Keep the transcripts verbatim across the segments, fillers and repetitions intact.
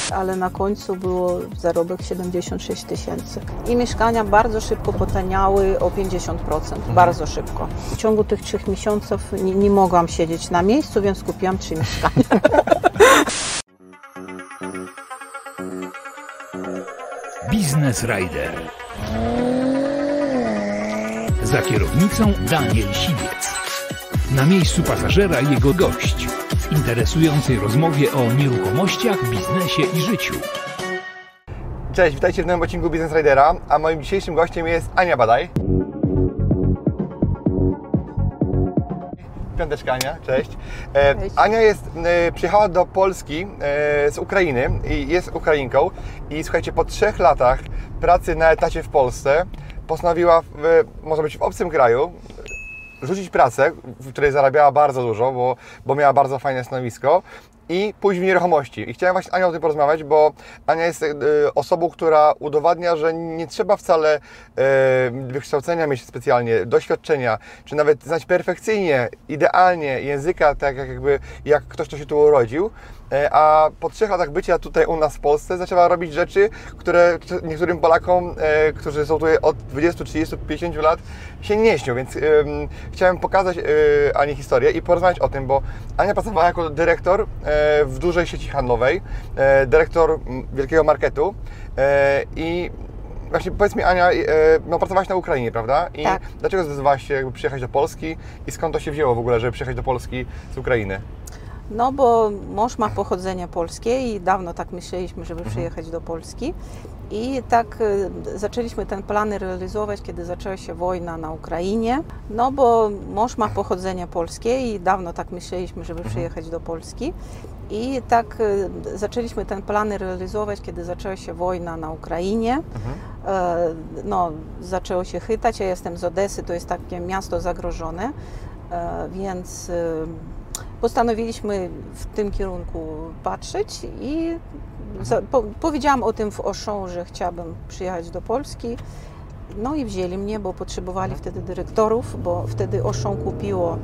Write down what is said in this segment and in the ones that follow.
ale na końcu było zarobek siedemdziesiąt sześć tysięcy. I mieszkania bardzo szybko potaniały o pięćdziesiąt procent, mhm. bardzo szybko. W ciągu tych trzech miesięcy nie, nie mogłam siedzieć na miejscu, więc kupiłam trzy mieszkania. Business Rider. Za kierownicą Daniel Siwiec. Na miejscu pasażera jego gość. W interesującej rozmowie o nieruchomościach, biznesie i życiu. Cześć, witajcie w nowym odcinku Business Ridera, a moim dzisiejszym gościem jest Ania Badaj. Piąteczka Ania, cześć. E, cześć. Ania jest, e, przyjechała do Polski e, z Ukrainy i jest Ukrainką i słuchajcie, po trzech latach pracy na etacie w Polsce postanowiła, w, może być w obcym kraju, rzucić pracę, w której zarabiała bardzo dużo, bo, bo miała bardzo fajne stanowisko i pójść w nieruchomości. I chciałem właśnie z Anią o tym porozmawiać, bo Ania jest y, osobą, która udowadnia, że nie trzeba wcale y, wykształcenia mieć specjalnie, doświadczenia, czy nawet znać perfekcyjnie, idealnie języka, tak jak, jakby, jak ktoś, kto się tu urodził. A po trzech latach bycia tutaj u nas w Polsce zaczęła robić rzeczy, które niektórym Polakom, e, którzy są tutaj od dwudziestu, trzydziestu, pięćdziesięciu lat, się nie śnią, więc e, chciałem pokazać e, Ani historię i porozmawiać o tym, bo Ania pracowała jako dyrektor e, w dużej sieci handlowej, e, dyrektor wielkiego marketu e, i właśnie powiedz mi, Ania, e, no, pracowałaś na Ukrainie, prawda? I tak. Dlaczego zdecydowałaś się jakby przyjechać do Polski i skąd to się wzięło w ogóle, żeby przyjechać do Polski z Ukrainy? No bo mąż ma pochodzenie polskie i dawno tak myśleliśmy, żeby mhm. przyjechać do Polski. I tak y, zaczęliśmy ten plan realizować, kiedy zaczęła się wojna na Ukrainie. No bo mąż ma pochodzenie polskie i dawno tak myśleliśmy, żeby mhm. przyjechać do Polski. I tak y, zaczęliśmy ten plan realizować, kiedy zaczęła się wojna na Ukrainie. Mhm. E, no, zaczęło się chytać, ja jestem z Odessy, to jest takie miasto zagrożone, e, więc y, postanowiliśmy w tym kierunku patrzeć i za, po, powiedziałam o tym w Auchan, że chciałabym przyjechać do Polski. No i wzięli mnie, bo potrzebowali wtedy dyrektorów, bo wtedy Auchan kupiło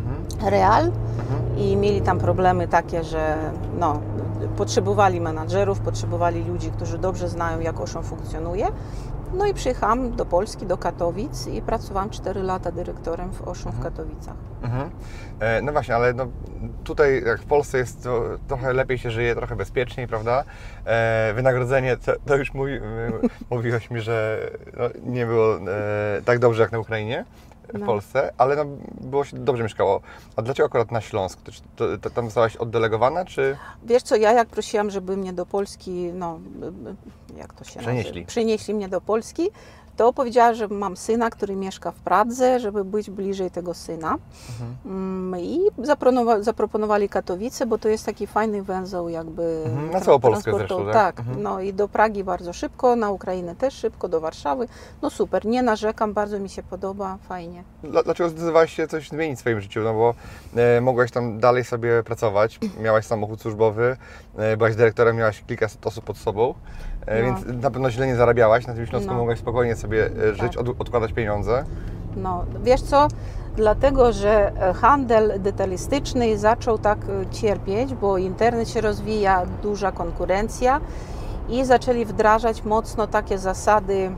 Real i mieli tam problemy takie, że no, potrzebowali menadżerów, potrzebowali ludzi, którzy dobrze znają, jak Auchan funkcjonuje. No i przyjechałam do Polski, do Katowic i pracowałam cztery lata dyrektorem w Auchan w Katowicach. Mhm. E, no właśnie, ale no, tutaj jak w Polsce jest to, trochę lepiej się żyje, trochę bezpieczniej, prawda? E, wynagrodzenie, to, to już mówi, mówiłaś mi, że no, nie było e, tak dobrze jak na Ukrainie. W no. Polsce, ale no, było się dobrze mieszkało. A dlaczego akurat na Śląsk? To, to, to tam zostałaś oddelegowana, czy? Wiesz co, ja jak prosiłam, żeby mnie do Polski, no, jak to się Przenieśli. nazywa? Przynieśli mnie do Polski, to powiedziała, że mam syna, który mieszka w Pradze, żeby być bliżej tego syna. Mhm. I zaproponowali Katowice, bo to jest taki fajny węzeł jakby mhm. Na całą Polskę zresztą, tak? Tak, mhm. no i do Pragi bardzo szybko, na Ukrainę też szybko, do Warszawy. No super, nie narzekam, bardzo mi się podoba, fajnie. Dlaczego zdecydowałaś się coś zmienić w swoim życiu? No bo e, mogłaś tam dalej sobie pracować, miałaś samochód służbowy, e, byłaś dyrektorem, miałaś kilkaset osób pod sobą, e, no. więc na pewno źle nie zarabiałaś, na tym Śląsku no. mogłaś spokojnie sobie żyć, tak. od, odkładać pieniądze. No, wiesz co, dlatego, że handel detalistyczny zaczął tak cierpieć, bo internet się rozwija, duża konkurencja i zaczęli wdrażać mocno takie zasady,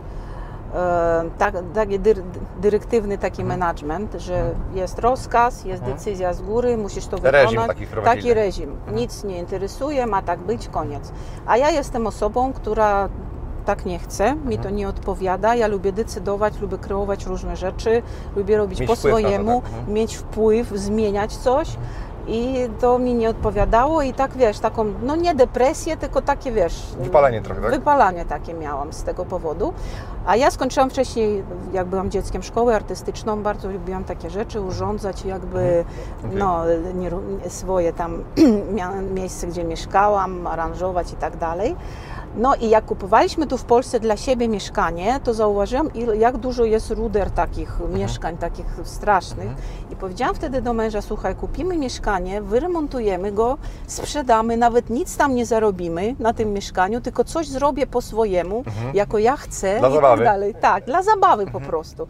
e, tak, taki dyr, dyrektywny taki hmm. management, że hmm. jest rozkaz, jest hmm. decyzja z góry, musisz to wykonać. Reżim taki taki reżim. Hmm. Nic nie interesuje, ma tak być, koniec. A ja jestem osobą, która tak nie chcę, mi to nie odpowiada, ja lubię decydować, lubię kreować różne rzeczy, lubię robić mieć po swojemu, to, tak? mieć wpływ, zmieniać coś i to mi nie odpowiadało i tak wiesz, taką, no nie depresję, tylko takie wiesz... Wypalenie trochę, tak? Wypalenie takie miałam z tego powodu. A ja skończyłam wcześniej, jak byłam dzieckiem, szkołę artystyczną, bardzo lubiłam takie rzeczy, urządzać jakby, okay. no, nie, swoje tam miejsce, gdzie mieszkałam, aranżować i tak dalej. No i jak kupowaliśmy tu w Polsce dla siebie mieszkanie, to zauważyłam, jak dużo jest ruder takich mhm. mieszkań, takich strasznych. Mhm. I powiedziałam wtedy do męża, słuchaj, kupimy mieszkanie, wyremontujemy go, sprzedamy, nawet nic tam nie zarobimy na tym mieszkaniu, tylko coś zrobię po swojemu, mhm. jako ja chcę dla i zabawy. tak dalej. Tak, dla zabawy mhm. po prostu.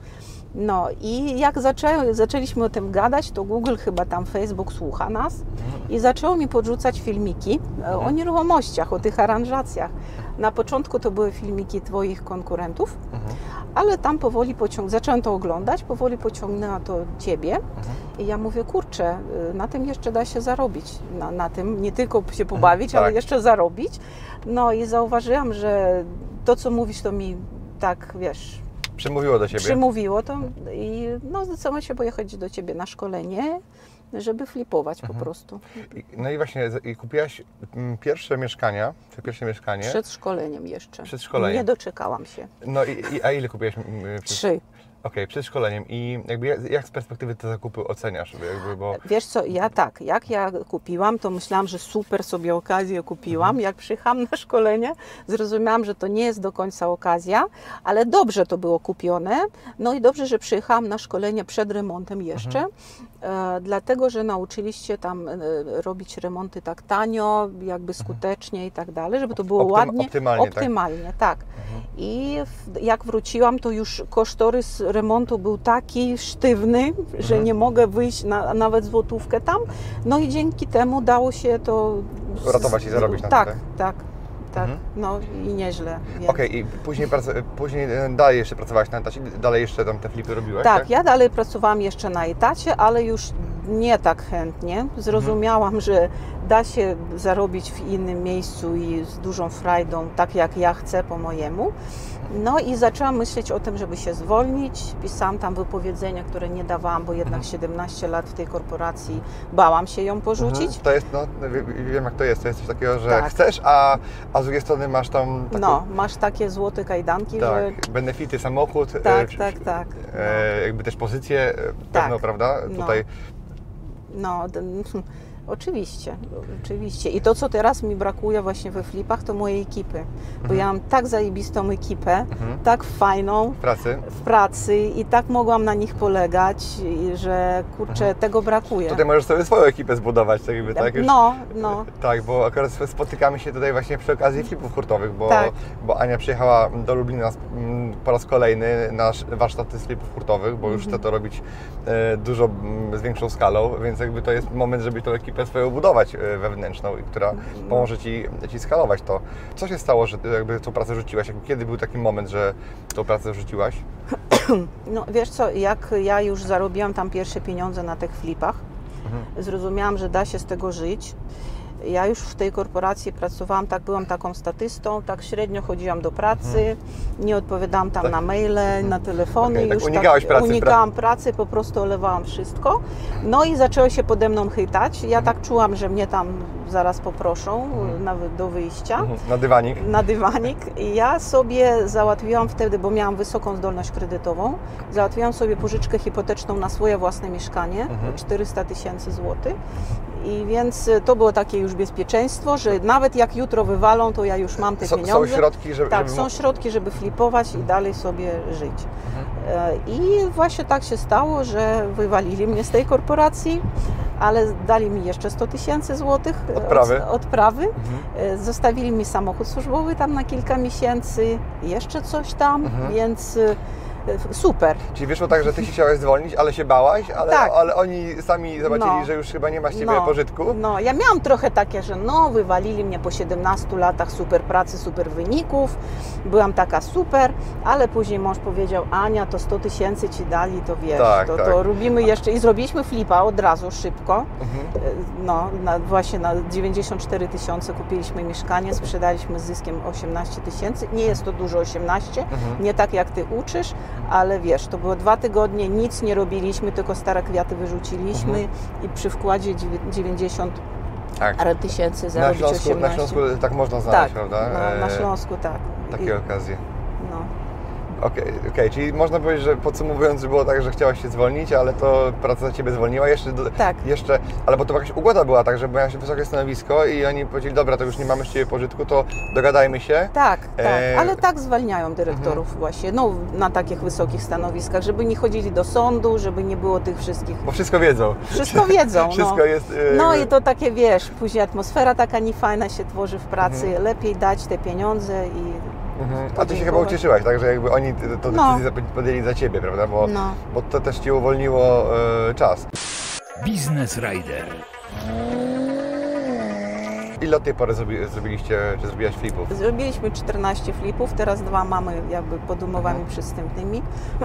No i jak zaczę, zaczęliśmy o tym gadać, to Google, chyba tam Facebook słucha nas i zaczęło mi podrzucać filmiki o nieruchomościach, o tych aranżacjach. Na początku to były filmiki Twoich konkurentów, ale tam powoli pociąg... zacząłem to oglądać, powoli pociągnęła to Ciebie i ja mówię, kurczę, na tym jeszcze da się zarobić, na, na tym nie tylko się pobawić, tak. ale jeszcze zarobić. No i zauważyłam, że to, co mówisz, to mi tak, wiesz... Przymówiło do Ciebie? Przymówiło to i no, zdecydowałam się pojechać do Ciebie na szkolenie, żeby flipować po prostu. No i właśnie, i kupiłaś pierwsze mieszkania, czy pierwsze mieszkanie? Przed szkoleniem jeszcze. Przed szkoleniem. Nie doczekałam się. No i, i a ile kupiłaś? Trzy. Okej, okay, przed szkoleniem. I jakby jak, jak z perspektywy te zakupy oceniasz? Jakby, bo... Wiesz co, ja tak, jak ja kupiłam, to myślałam, że super sobie okazję kupiłam. Mhm. Jak przyjechałam na szkolenie, zrozumiałam, że to nie jest do końca okazja, ale dobrze to było kupione. No i dobrze, że przyjechałam na szkolenie przed remontem jeszcze, mhm. e, dlatego, że nauczyliście tam e, robić remonty tak tanio, jakby skutecznie mhm. i tak dalej, żeby to było Optym, ładnie, optymalnie. optymalnie tak. tak. Mhm. I w, jak wróciłam, to już kosztorys remontu był taki sztywny, mhm. że nie mogę wyjść na, nawet złotówkę tam. No i dzięki temu dało się to... uratować i zarobić na tak, tym, tak, tak. Mhm. No i nieźle. Więc... Okej, okay, i później, później dalej jeszcze pracowałaś na etacie, dalej jeszcze tam te flipy robiłaś, tak? Tak, ja dalej pracowałam jeszcze na etacie, ale już nie tak chętnie. Zrozumiałam, mhm. że da się zarobić w innym miejscu i z dużą frajdą, tak jak ja chcę po mojemu. No i zaczęłam myśleć o tym, żeby się zwolnić. Pisałam tam wypowiedzenia, które nie dawałam, bo jednak mhm. siedemnaście lat w tej korporacji bałam się ją porzucić. Mhm. To jest, no, wiem jak to jest, to jest coś takiego, że tak. chcesz, a, a z drugiej strony masz tam taką... No, masz takie złote kajdanki, tak, że... benefity, samochód, tak, e, tak, tak. E, no. Jakby też pozycję tak. pewną, prawda? Tutaj... No, no oczywiście, oczywiście. I to, co teraz mi brakuje właśnie we flipach, to mojej ekipy. Bo mhm. ja mam tak zajebistą ekipę, mhm. tak fajną w pracy. w pracy i tak mogłam na nich polegać, że kurczę, mhm. tego brakuje. Tutaj możesz sobie swoją ekipę zbudować, tak jakby, tak? Już, no, no. Tak, bo akurat spotykamy się tutaj właśnie przy okazji flipów hurtowych, bo, tak. bo Ania przyjechała do Lublina po raz kolejny na warsztaty z flipów hurtowych, bo już mhm. chce to robić dużo z większą skalą, więc jakby to jest moment, żeby tą ekipę swoją budować wewnętrzną, która no. pomoże Ci, ci skalować to. Co się stało, że jakby tą pracę rzuciłaś? Kiedy był taki moment, że tą pracę rzuciłaś? No wiesz co, jak ja już zarobiłam tam pierwsze pieniądze na tych flipach, mhm. zrozumiałam, że da się z tego żyć. Ja już w tej korporacji pracowałam, tak byłam taką statystą, tak średnio chodziłam do pracy, hmm. nie odpowiadałam tam tak. na maile, hmm. na telefony, okay, już tak unikałaś tak, pracy, unikałam pracy, po prostu olewałam wszystko. No i zaczęło się pode mną chytać. Ja hmm. tak czułam, że mnie tam zaraz poproszą hmm. nawet do wyjścia. Hmm. Na dywanik. Na dywanik. I ja sobie załatwiłam wtedy, bo miałam wysoką zdolność kredytową, załatwiłam sobie pożyczkę hipoteczną na swoje własne mieszkanie, hmm. czterysta tysięcy złotych. I więc to było takie już bezpieczeństwo, że nawet jak jutro wywalą, to ja już mam te są, pieniądze. Są środki, żeby... Tak, żeby... są środki, żeby flipować i dalej sobie żyć. Mhm. I właśnie tak się stało, że wywalili mnie z tej korporacji, ale dali mi jeszcze sto tysięcy złotych odprawy. Od, odprawy. Mhm. Zostawili mi samochód służbowy tam na kilka miesięcy, jeszcze coś tam, mhm. więc... super. Czyli wyszło tak, że Ty się chciałaś zwolnić, ale się bałaś, ale, tak. ale oni sami zobaczyli, no. że już chyba nie ma z Ciebie no. pożytku. No, ja miałam trochę takie, że no, wywalili mnie po siedemnastu latach super pracy, super wyników, byłam taka super, ale później mąż powiedział, Ania, to sto tysięcy Ci dali, to wiesz, tak, to, tak. to robimy jeszcze i zrobiliśmy flipa od razu, szybko. Mhm. No, na, właśnie na dziewięćdziesiąt cztery tysiące kupiliśmy mieszkanie, sprzedaliśmy z zyskiem osiemnaście tysięcy, nie jest to dużo osiemnaście, mhm. nie tak jak Ty uczysz, ale wiesz, to było dwa tygodnie, nic nie robiliśmy, tylko stare kwiaty wyrzuciliśmy mhm. i przy wkładzie dziewięćdziesiąt tak. tysięcy zarobić na Śląsku, osiemnaście. Na Śląsku tak można znaleźć, tak, prawda? Na, na Śląsku tak. Takie I, okazje. No. Okej, okay, okay, czyli można powiedzieć, że podsumowując, że było tak, że chciałaś się zwolnić, ale to praca za Ciebie zwolniła jeszcze, do, tak. jeszcze, ale bo to jakaś ugoda była tak, że miałaś wysokie stanowisko i oni powiedzieli, dobra, to już nie mamy z Ciebie pożytku, to dogadajmy się. Tak, tak, e... ale tak zwalniają dyrektorów mhm. właśnie, no na takich wysokich stanowiskach, żeby nie chodzili do sądu, żeby nie było tych wszystkich... Bo wszystko wiedzą. Wszystko wiedzą, wszystko no. jest... E... No i to takie, wiesz, później atmosfera taka niefajna się tworzy w pracy, mhm. lepiej dać te pieniądze i Mhm. A ty się chyba ucieszyłaś, tak? Że jakby oni to No. decyzję podjęli za ciebie, prawda? Bo, No. bo to też ci uwolniło e, czas. Biznes Rider. Ile od tej pory zrobi, zrobiliście, czy zrobiłaś flipów? Zrobiliśmy czternaście flipów, teraz dwa mamy jakby pod umowami przystępnymi.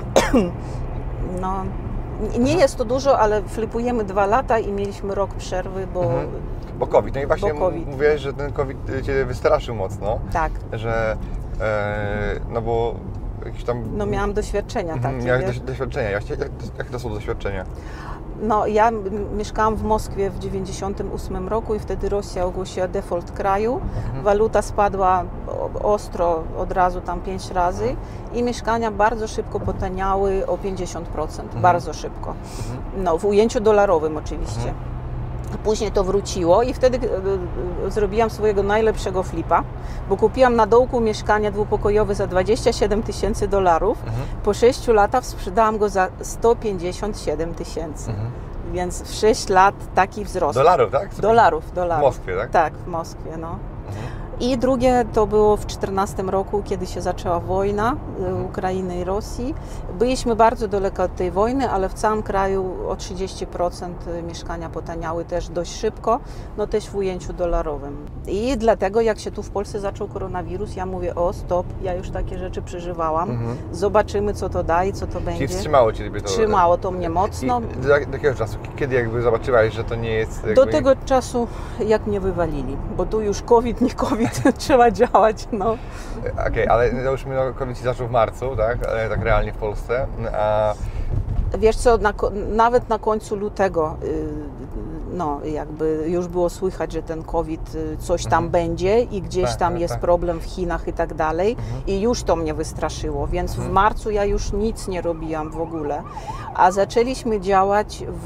No, nie jest to dużo, ale flipujemy dwa lata i mieliśmy rok przerwy, bo Mhm. Bo COVID. No i właśnie Bo COVID. mówiłeś, że ten COVID cię wystraszył mocno, tak, że e, no bo jakieś tam... no miałam doświadczenia Mhm, takie. miałeś wiesz. doś- doświadczenia. Jak, jak, jak to są doświadczenia? No, ja m- mieszkałam w Moskwie w dziewięćdziesiątym ósmym roku i wtedy Rosja ogłosiła default kraju. Mhm. Waluta spadła o- ostro od razu tam pięć razy i mieszkania bardzo szybko potaniały o pięćdziesiąt procent. Mhm. Bardzo szybko. No, w ujęciu dolarowym oczywiście. Mhm. Później to wróciło i wtedy e, e, zrobiłam swojego najlepszego flipa, bo kupiłam na dołku mieszkanie dwupokojowe za dwadzieścia siedem tysięcy dolarów. Mhm. Po sześciu latach sprzedałam go za sto pięćdziesiąt siedem tysięcy. Mhm. Więc w sześć lat taki wzrost. Dolarów, tak? Dolarów, W dolarów. Moskwie, tak? Tak, w Moskwie, no. Mhm. I drugie to było w czternastym roku, kiedy się zaczęła wojna e, Ukrainy i Rosji. Byliśmy bardzo daleko od tej wojny, ale w całym kraju o trzydzieści procent mieszkania potaniały też dość szybko, no też w ujęciu dolarowym. I dlatego jak się tu w Polsce zaczął koronawirus, ja mówię, o stop, ja już takie rzeczy przeżywałam, Mhm. zobaczymy co to da i co to Czyli będzie. wstrzymało ciebie to? Trzymało to mnie mocno. I do, jak- do jakiego czasu? Kiedy jakby zobaczyłaś, że to nie jest... Jakby... Do tego czasu, jak mnie wywalili, bo tu już COVID, nie COVID, trzeba działać, no. Okej, ale załóżmy, no, COVID się zaczął w marcu, tak? Ale tak realnie w Polsce. A Wiesz co, na, ko- nawet na końcu lutego, y, no jakby już było słychać, że ten COVID y, coś tam Mhm. będzie i gdzieś Tak, tam tak, jest tak. problem w Chinach i tak dalej. Mhm. I już to mnie wystraszyło, więc w Mhm. marcu ja już nic nie robiłam w ogóle. A zaczęliśmy działać w,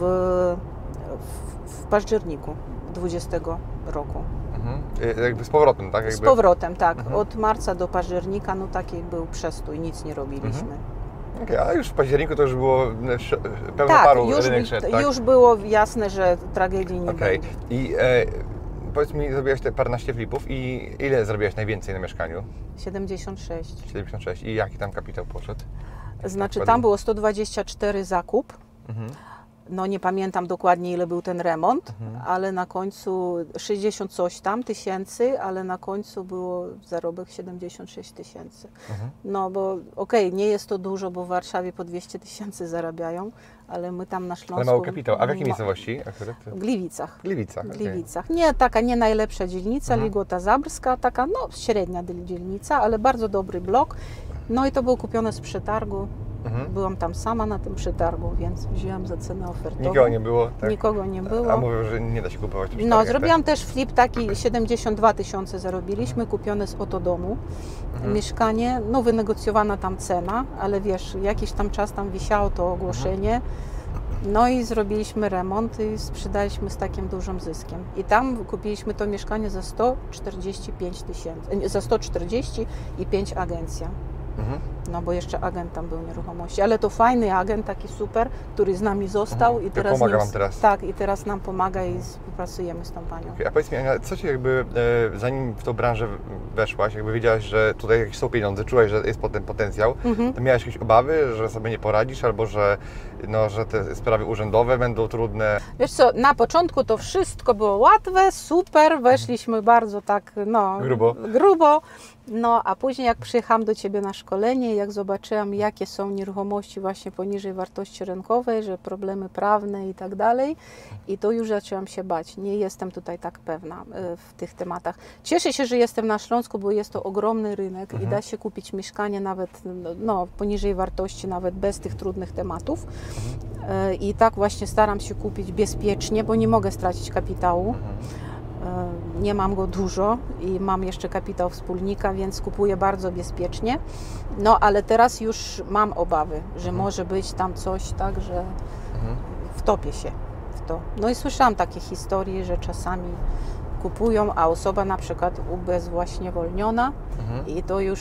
w, w październiku dwudziestego roku. mhm. Y, jakby z powrotem, tak? Jakby... Z powrotem, tak. Mhm. Od marca do października, no taki był przestój, nic nie robiliśmy. Okej, ale już w październiku to już było no, sz- pełno Tak, paru już, rynek szedł, tak? już było jasne, że tragedii nie Okej. będzie. I e, powiedz mi, zrobiłaś te paręnaście flipów i ile zrobiłaś najwięcej na mieszkaniu? siedemdziesiąt sześć. siedemdziesiąt sześć. I jaki tam kapitał poszedł? Znaczy Tak, tam było sto dwadzieścia cztery zakup. Mhm. No nie pamiętam dokładnie ile był ten remont, Mhm. ale na końcu sześćdziesiąt coś tam tysięcy, ale na końcu było zarobek siedemdziesiąt sześć tysięcy. Mhm. No bo okej, nie jest to dużo, bo w Warszawie po dwieście tysięcy zarabiają, ale my tam na Śląsku... Ale mały kapitał. A w jakiej ma- miejscowości akurat? W Gliwicach. W Gliwicach. W okej. Gliwicach. Nie taka, nie najlepsza dzielnica, Mhm. Ligota Zabrska, taka no średnia dzielnica, ale bardzo dobry blok. No i to było kupione z przetargu. Mhm. Byłam tam sama na tym przetargu, więc wzięłam za cenę ofertową. Nikogo nie było, tak? Nikogo nie było. A mówią, że nie da się kupować w No, przetargach, zrobiłam też flip taki, siedemdziesiąt dwa tysiące zarobiliśmy, kupione z Otodomu. Mhm. Mieszkanie, no wynegocjowana tam cena, ale wiesz, jakiś tam czas tam wisiało to ogłoszenie. No i zrobiliśmy remont i sprzedaliśmy z takim dużym zyskiem. I tam kupiliśmy to mieszkanie za sto czterdzieści pięć tysięcy, nie, za sto czterdzieści i pięć agencja. Mhm. No bo jeszcze agent tam był nieruchomości, ale to fajny agent, taki super, który z nami został Mhm. i To teraz pomaga nim- wam teraz. Tak, i teraz nam pomaga i współpracujemy z tą panią. Okej, a powiedz mi, Ania, co Ci jakby, e, zanim w tą branżę weszłaś, jakby wiedziałaś, że tutaj jakieś są pieniądze, czułaś, że jest potem potencjał, Mhm. to miałaś jakieś obawy, że sobie nie poradzisz, albo że, no, że te sprawy urzędowe będą trudne? Wiesz co, na początku to wszystko było łatwe, super, weszliśmy bardzo tak, no... Grubo. Grubo. No, a później jak przyjechałam do Ciebie na szkolenie, jak zobaczyłam, jakie są nieruchomości właśnie poniżej wartości rynkowej, że problemy prawne i tak dalej, i to już zaczęłam się bać. Nie jestem tutaj tak pewna e, w tych tematach. Cieszę się, że jestem na Śląsku, bo jest to ogromny rynek i da się kupić mieszkanie nawet no, poniżej wartości, nawet bez tych trudnych tematów. E, I tak właśnie staram się kupić bezpiecznie, bo nie mogę stracić kapitału. E, Nie mam go dużo i mam jeszcze kapitał wspólnika, więc kupuję bardzo bezpiecznie. No ale teraz już mam obawy, że może być tam coś tak, że Mhm. wtopię się w to. No i słyszałam takie historie, że czasami kupują, a osoba na przykład ubezwłasnewolniona Mhm. i to już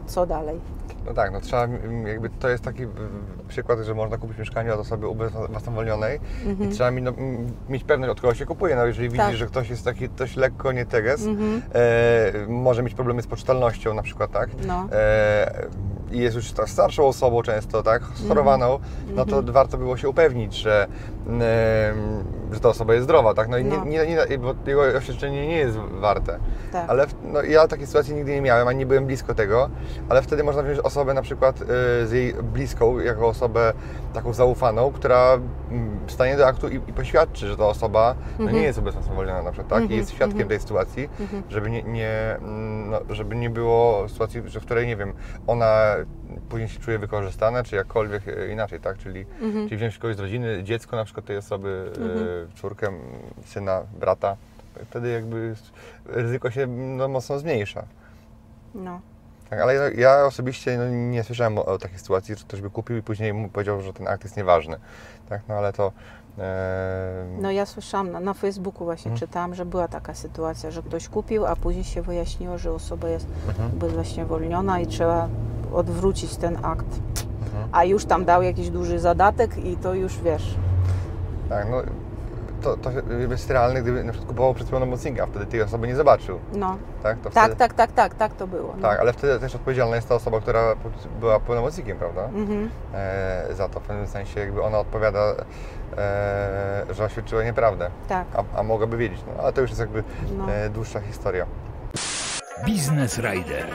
co dalej? No tak, no trzeba, mm, jakby to jest taki mm, przykład, że można kupić mieszkanie od osoby ubezwłasnowolnionej Mhm. i trzeba mi, no, mm, mieć pewność, od kogo się kupuje. No jeżeli widzisz, Tak. że ktoś jest taki dość lekko nie teges, Mhm. e, może mieć problemy z poczytalnością na przykład, tak? No. E, i jest już ta starszą osobą często, tak, schorowaną, no to warto było się upewnić, że, em, że ta osoba jest zdrowa, tak, no i nie, No. nie, nie, bo jego oświadczenie nie jest warte. Tak. Ale w- no, ja takiej sytuacji nigdy nie miałem, ani nie byłem blisko tego, ale wtedy można wziąć osobę na przykład y, z jej bliską, jako osobę taką zaufaną, która mm, stanie do aktu i, i poświadczy, że ta osoba no, nie jest ubezwłasnowolniona na przykład, tak, i jest świadkiem tej sytuacji, żeby nie, nie, mm, no, żeby nie było sytuacji, że w której, nie wiem, ona później się czuje wykorzystana, czy jakkolwiek e, inaczej, tak, czyli, czyli wziąć kogoś z rodziny, dziecko na przykład tej osoby, e, córkę, syna, brata, wtedy jakby ryzyko się no, mocno zmniejsza. No. Tak, ale ja, ja osobiście no, nie słyszałem o, o takiej sytuacji, że ktoś by kupił i później mu powiedział, że ten akt jest nieważny. Tak, no ale to... E... No ja słyszałam, na, na Facebooku właśnie Mhm. czytałam, że była taka sytuacja, że ktoś kupił, a później się wyjaśniło, że osoba jest Mhm. ubezwłasnowolniona i trzeba odwrócić ten akt. Mhm. A już tam dał jakiś duży zadatek i to już wiesz. Tak, no to, to jest realne, gdyby na przykład kupował przed pełnomocnika, wtedy tej osoby nie zobaczył, No. tak? To Tak, wtedy, tak, tak, tak, tak to było. No. tak, ale wtedy też odpowiedzialna jest ta osoba, która była pełnomocnikiem, prawda? Mhm. E, za to w pewnym sensie jakby ona odpowiada, e, że oświadczyła nieprawdę, Tak. a, a mogłaby wiedzieć, no ale to już jest jakby No. e, dłuższa historia. Biznes Rider.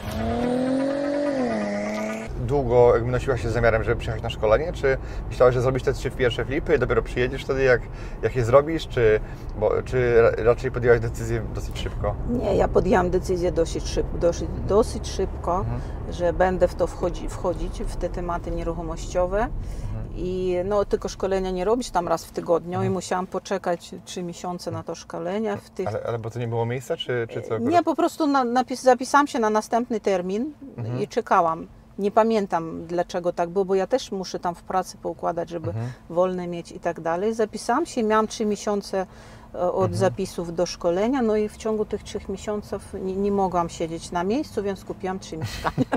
Długo jakby nosiłaś się z zamiarem, żeby przyjechać na szkolenie, czy myślałaś, że zrobisz te trzy pierwsze flipy i dopiero przyjedziesz wtedy, jak, jak je zrobisz, czy, bo, czy ra- raczej podjęłaś decyzję dosyć szybko? Nie, ja podjęłam decyzję dosyć szybko, dosyć, dosyć szybko Mhm. że będę w to wchodzi, wchodzić, w te tematy nieruchomościowe. I no, tylko szkolenia nie robić tam raz w tygodniu i musiałam poczekać trzy miesiące na to szkolenie. W tych... Ale, ale bo to nie było miejsca, czy, czy co? Nie, po prostu na, napis, zapisałam się na następny termin Mhm. i czekałam. Nie pamiętam dlaczego tak było, bo ja też muszę tam w pracy poukładać, żeby Mhm. wolne mieć i tak dalej. Zapisałam się, miałam trzy miesiące e, od Mhm. zapisów do szkolenia, no i w ciągu tych trzech miesięcy nie, nie mogłam siedzieć na miejscu, więc kupiłam trzy mieszkania.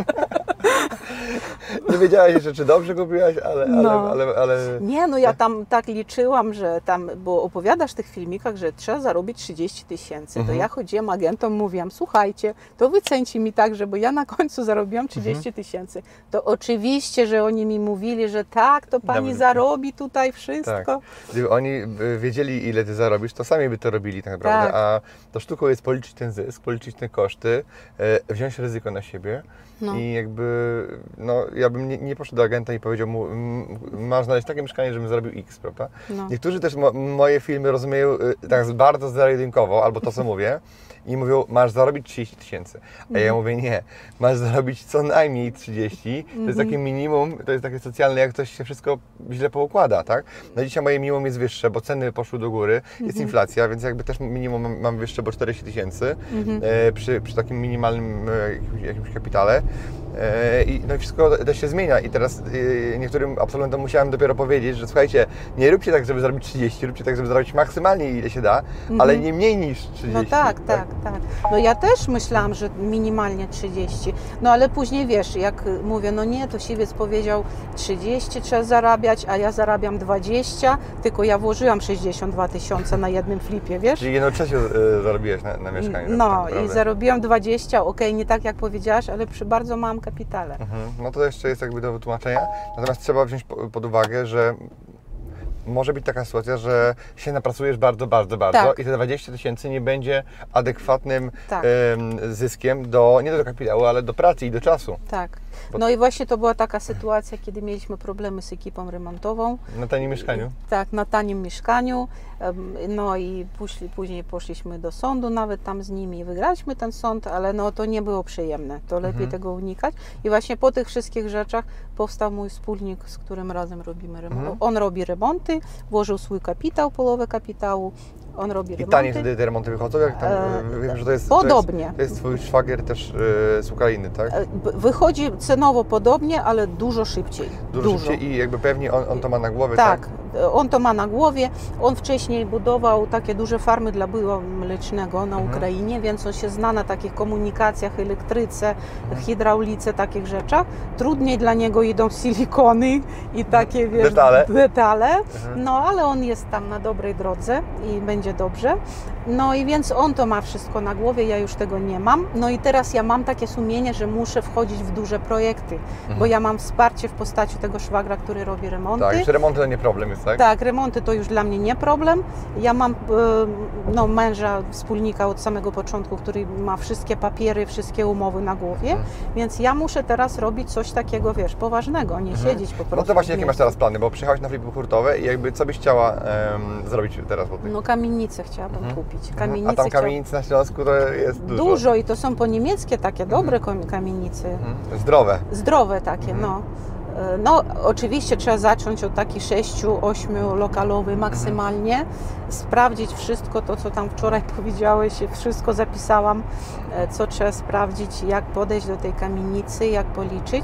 Nie wiedziałaś jeszcze, czy dobrze kupiłaś, ale... ale, No. ale, ale... Nie, no ja tam tak liczyłam, że tam, bo opowiadasz w tych filmikach, że trzeba zarobić trzydzieści tysięcy. Mhm. To ja chodziłam agentom, mówiłam, słuchajcie, to wycencie mi tak, żeby ja na końcu zarobiłam trzydzieści tysięcy. To oczywiście, że oni mi mówili, że tak, to pani Nawet- zarobi tutaj wszystko. Tak. Gdyby oni y, wiedzieli, ile ty zarobisz, to sami by to robili tak naprawdę. Tak. A to sztuką jest policzyć ten zysk, policzyć te koszty, y, wziąć ryzyko na siebie No. i jakby, no ja bym nie, nie poszedł do agenta i powiedział mu, "M, masz znaleźć takie mieszkanie, żebym zarobił X, prawda? No. Niektórzy też mo, moje filmy rozumieją y, tak bardzo zero-jedynkowo, albo to, co mówię, i mówią, masz zarobić trzydzieści tysięcy. A ja mówię, nie, masz zarobić co najmniej trzydzieści. To jest takie minimum, to jest takie socjalne, jak ktoś się wszystko źle poukłada, tak? No dzisiaj moje minimum jest wyższe, bo ceny poszły do góry, jest inflacja, więc jakby też minimum mam, mam wyższe, bo czterdzieści tysięcy e, przy, przy takim minimalnym e, jakimś, jakimś kapitale. E, I, no i wszystko też się zmienia i teraz e, niektórym absolwentom musiałem dopiero powiedzieć, że słuchajcie, nie róbcie tak, żeby zarobić trzydzieści, róbcie tak, żeby zarobić maksymalnie ile się da, ale nie mniej niż trzydzieści. No tak, tak, tak. No ja też myślałam, że minimalnie trzydzieści. No ale później wiesz, jak mówię, no nie, to siwiec powiedział trzydzieści trzeba zarabiać, a ja zarabiam dwadzieścia, tylko ja włożyłam sześćdziesiąt dwa tysiące na jednym flipie, wiesz? Czyli jedną trzecią e, zarobiłeś na, na mieszkanie. No tak i naprawdę. zarobiłam dwadzieścia, okej, nie tak jak powiedziałaś, ale przy bardzo małym kapitale. Mhm. No to jeszcze jest jakby do wytłumaczenia. Natomiast trzeba wziąć po- pod uwagę, że może być taka sytuacja, że się napracujesz bardzo, bardzo, bardzo Tak. i te dwadzieścia tysięcy nie będzie adekwatnym Tak. em, zyskiem do, nie do kapitału, ale do pracy i do czasu. Tak. Bo- No i właśnie to była taka sytuacja, kiedy mieliśmy problemy z ekipą remontową. Na tanim mieszkaniu. Tak, na tanim mieszkaniu. Em, No i poszli, później poszliśmy do sądu nawet tam z nimi. Wygraliśmy ten sąd, ale no to nie było przyjemne. To lepiej Mhm. tego unikać. I właśnie po tych wszystkich rzeczach powstał mój wspólnik, z którym razem robimy remont. Mhm. On robi remonty, włożył swój kapitał, połowę kapitału, On robi I remonty. taniej wtedy te remonty wychodzą? Jak tam, E, wiem, że to jest, podobnie. To jest, to jest twój szwagier też e, z Ukrainy, tak? E, b- Wychodzi cenowo podobnie, ale dużo szybciej. Dużo, szybciej i jakby pewnie on, on to ma na głowie, Tak, tak? on to ma na głowie. On wcześniej budował takie duże farmy dla była mlecznego na Mhm. Ukrainie, więc on się zna na takich komunikacjach, elektryce, Mhm. hydraulice, takich rzeczach. Trudniej dla niego idą silikony i takie, wiesz, Detale. detale. Mhm. No, ale on jest tam na dobrej drodze i będzie dobrze. No i więc on to ma wszystko na głowie, ja już tego nie mam. No i teraz ja mam takie sumienie, że muszę wchodzić w duże projekty, bo ja mam wsparcie w postaci tego szwagra, który robi remonty. Tak, jeszcze remonty to nie problem jest, tak? Tak, remonty to już dla mnie nie problem. Ja mam e, no, męża, wspólnika od samego początku, który ma wszystkie papiery, wszystkie umowy na głowie, Mhm. więc ja muszę teraz robić coś takiego, wiesz, poważnego, nie Mhm. siedzieć po prostu. No to właśnie w jakie masz miejscu. teraz plany? Bo przyjechałaś na flipy hurtowe i jakby co byś chciała em, zrobić teraz? Po tych? No kamienicę chciałabym Mhm. kupić. Mhm. Kamienicę A tam chciał- kamienic na Śląsku to jest dużo. Dużo i to są po niemieckie takie dobre kom- kamienice. Mhm. Zdrowe. Zdrowe takie, Mhm. no. E, No, oczywiście trzeba zacząć od takich sześciu, ośmiu lokalowy maksymalnie, sprawdzić wszystko to, co tam wczoraj powiedziałeś, i wszystko zapisałam, e, co trzeba sprawdzić, jak podejść do tej kamienicy, jak policzyć,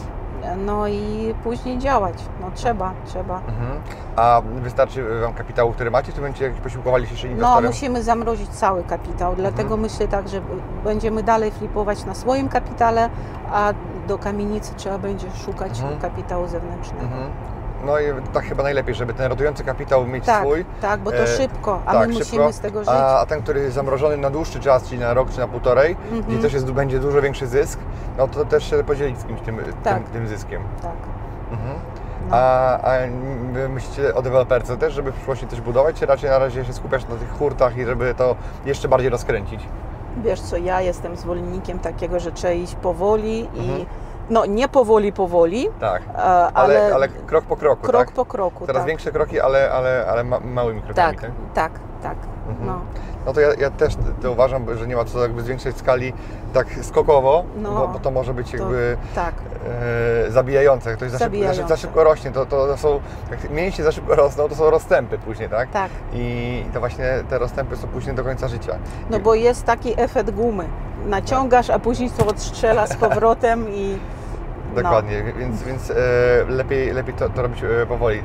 e, no i później działać. No trzeba, trzeba. Mhm. A wystarczy Wam kapitału, który macie, czy będziecie jakiś posiłkowali się jeszcze No, inwestorem? musimy zamrozić cały kapitał, dlatego myślę tak, że będziemy dalej flipować na swoim kapitale, a do kamienicy trzeba będzie szukać Mhm. kapitału zewnętrznego. Mhm. No i tak chyba najlepiej, żeby ten rotujący kapitał mieć Tak, swój. tak, bo to E, szybko, a tak, my szybko. musimy z tego żyć. A, a ten, który jest zamrożony na dłuższy czas, czyli na rok czy na półtorej, Mhm. gdzie też jest, będzie dużo większy zysk, no to też się podzielić z kimś tym, Tak. tym, tym zyskiem. Tak. Mhm. No. A, a wy myślicie o deweloperce też, żeby w przyszłości coś budować, czy raczej na razie się skupiasz na tych hurtach i żeby to jeszcze bardziej rozkręcić? Wiesz co, ja jestem zwolennikiem takiego, że trzeba iść powoli i Mhm. no nie powoli, powoli, Tak, e, ale, ale, ale krok po kroku, krok tak? po kroku. Coraz tak. większe kroki, ale, ale, ale ma, małymi krokami, Tak, tak? tak, tak. Mhm. No. No to ja, ja też to uważam, że nie ma co jakby zwiększać skali tak skokowo, No, bo, bo to może być To, jakby tak, e, zabijające. Jak ktoś za szybko, za, Zabijające. szybko, za szybko rośnie, to, to są, jak mięśnie za szybko rosną, to są rozstępy później, tak? tak. I to właśnie te rozstępy są później do końca życia. No bo jest taki efekt gumy. Naciągasz, a później to odstrzela z powrotem i no. Dokładnie, więc, więc e, lepiej, lepiej to, to robić e, powoli.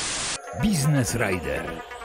Biznes Rider.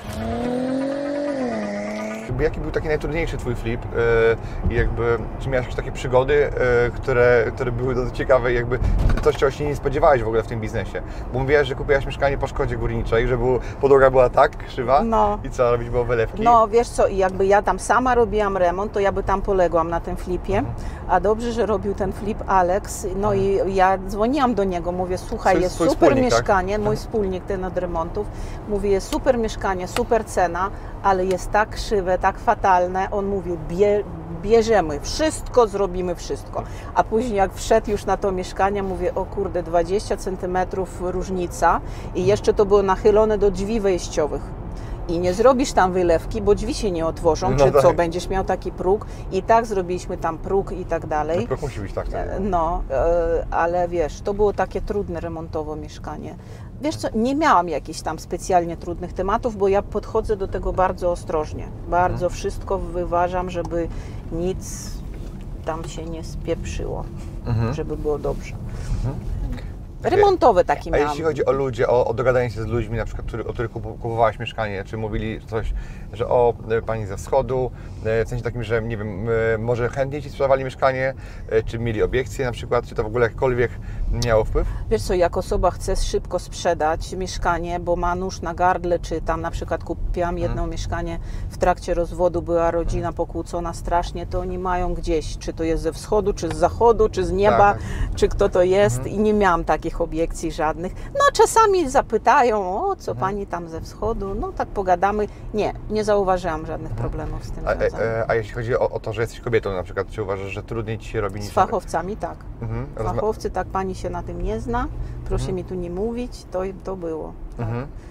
Jakby Jaki był taki najtrudniejszy Twój flip e, i jakby, czy miałeś jakieś takie przygody, e, które, które były dosyć ciekawe i jakby coś, czego się nie spodziewałeś w ogóle w tym biznesie? Bo mówiłaś, że kupiłaś mieszkanie po szkodzie górniczej, że było, podłoga była tak krzywa No. i co, robić było wylewki? No wiesz co, i jakby ja tam sama robiłam remont, to ja by tam poległam na tym flipie, Mhm. a dobrze, że robił ten flip Alex, no i ja dzwoniłam do niego, mówię, słuchaj, Swój- jest swój super wspólnik, tak? mieszkanie, mój wspólnik ten od remontów, mówi, jest super mieszkanie, super cena, ale jest tak krzywe, tak fatalne, on mówi, bie, bierzemy, wszystko zrobimy, wszystko. A później jak wszedł już na to mieszkanie, mówię, o kurde, dwadzieścia centymetrów różnica i jeszcze to było nachylone do drzwi wejściowych. I nie zrobisz tam wylewki, bo drzwi się nie otworzą, No czy tak. co, będziesz miał taki próg. I tak zrobiliśmy tam próg i tak dalej. Krok musi być tak. tak. No, e, ale wiesz, to było takie trudne remontowo mieszkanie. Wiesz co, nie miałam jakichś tam specjalnie trudnych tematów, bo ja podchodzę do tego bardzo ostrożnie. Bardzo Mhm. wszystko wyważam, żeby nic tam się nie spieprzyło, Mhm. żeby było dobrze. Mhm. Remontowe takie A miałam. jeśli chodzi o ludzi, o, o dogadanie się z ludźmi, na przykład, który, o których kupu- kupowałaś mieszkanie, czy mówili coś, że o, e, pani ze wschodu, e, w sensie takim, że nie wiem, e, może chętniej ci sprzedawali mieszkanie, e, czy mieli obiekcje na przykład, czy to w ogóle jakkolwiek miało wpływ? Wiesz co, jak osoba chce szybko sprzedać mieszkanie, bo ma nóż na gardle, czy tam na przykład kupiłam jedno Mhm. mieszkanie w trakcie rozwodu, była rodzina pokłócona strasznie, to oni mają gdzieś, czy to jest ze wschodu, czy z zachodu, czy z nieba, Tak, czy kto to jest Mhm. i nie miałam takich obiekcji żadnych. No czasami zapytają, o co Mhm. pani tam ze wschodu, no tak pogadamy. Nie, nie zauważyłam żadnych problemów z tym A, związanych. e, a jeśli chodzi o, o to, że jesteś kobietą na przykład, czy uważasz, że trudniej ci się robi niż... Z fachowcami tak. Mhm. Rozma- Fachowcy, tak, pani się na tym nie zna, proszę Mhm. mi tu nie mówić, to, to było. Tak. Mhm.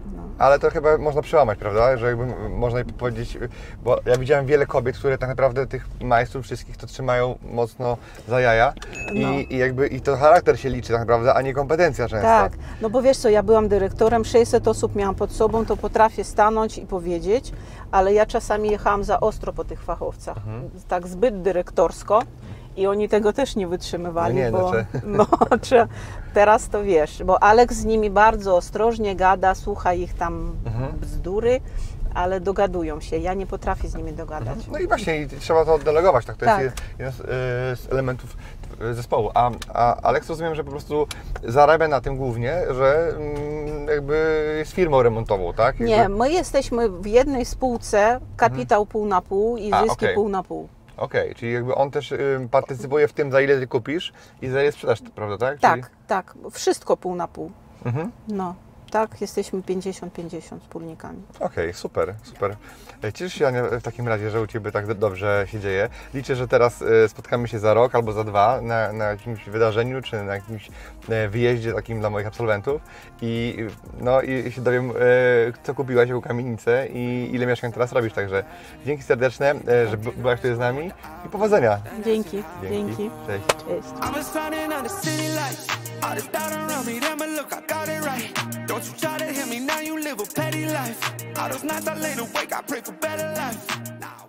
No. Ale to chyba można przełamać, prawda? Że jakby można powiedzieć, bo ja widziałem wiele kobiet, które tak naprawdę tych majstrów wszystkich to trzymają mocno za jaja i, No. i jakby i to charakter się liczy tak naprawdę, a nie kompetencja często. Tak, no bo wiesz co, ja byłam dyrektorem, sześćset osób miałam pod sobą, to potrafię stanąć i powiedzieć, ale ja czasami jechałam za ostro po tych fachowcach, Mhm. tak zbyt dyrektorsko i oni tego też nie wytrzymywali, No nie, bo znaczy- no, czy, teraz to wiesz, bo Aleks z nimi bardzo ostrożnie gada, słucha ich tam Mhm. bzdury, ale dogadują się, ja nie potrafię z nimi dogadać. No i właśnie i trzeba to delegować, tak? To Tak. jest jeden z, y, z elementów zespołu. A, a Aleks rozumiem, że po prostu zarabia na tym głównie, że mm, jakby jest firmą remontową, tak? Nie, Jakby... my jesteśmy w jednej spółce, kapitał pół na pół i A, zyski okej. pół na pół. Okej, czyli jakby on też y, partycypuje w tym, za ile ty kupisz i za ile sprzedasz, prawda? Tak, Tak, czyli... tak, wszystko pół na pół. Mhm. No, tak, jesteśmy pięćdziesiąt pięćdziesiąt wspólnikami. Okej, super, super. Cieszę się, Ania, w takim razie, że u Ciebie tak do- dobrze się dzieje. Liczę, że teraz e, spotkamy się za rok albo za dwa na, na jakimś wydarzeniu, czy na jakimś e, wyjeździe takim dla moich absolwentów i, no, i, i się dowiem, e, co kupiłaś u kamienicę i ile mieszkań teraz robisz. Także dzięki serdeczne, e, że by- byłaś tutaj z nami i powodzenia. Dzięki, dzięki. Cześć. Cześć. I was shining on the city lights. All this doubt around me, damn it, look, I got it right. Don't you try to hit me, now you live a petty life. All those nights I laid awake, I pray for better life.